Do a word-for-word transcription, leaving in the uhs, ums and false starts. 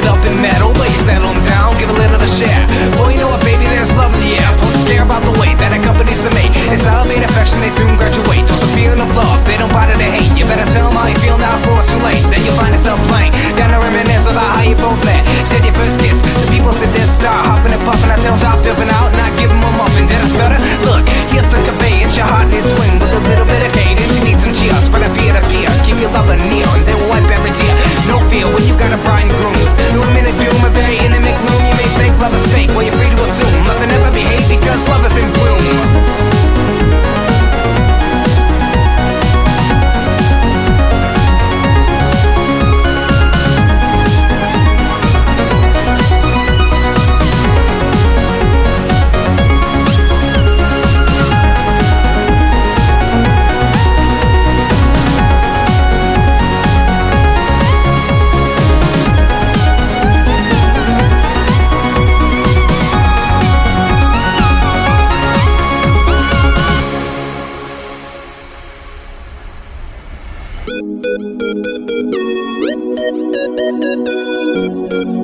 it up in metal, but you settle them down, give a little to share. Boy, you know what, baby, there's love in the air. Folks care about the way that accompanies the mate. It's elevate affection, they soon graduate. Towards the feeling of love, they don't bother to hate. You better tell them how you feel now before it's too late. Then you'll find yourself playing, down to reminisce about how you both met. Shed your first kiss, so people sit there, start hopping and puffing. I tell them stop dipping out, and I give them a muffin. Did I stutter? Look, here's some conveyance. Your heart needs swing with a little bit of cadence. You need some cheers, spread a peer to peer. Keep your lover near, and they will wipe every tear. No fear when you got a bride and groom. No minute doom, a very intimate gloom. You may think love is fake, well you're free to assume nothing ever behave because love is in bloom. Thank you.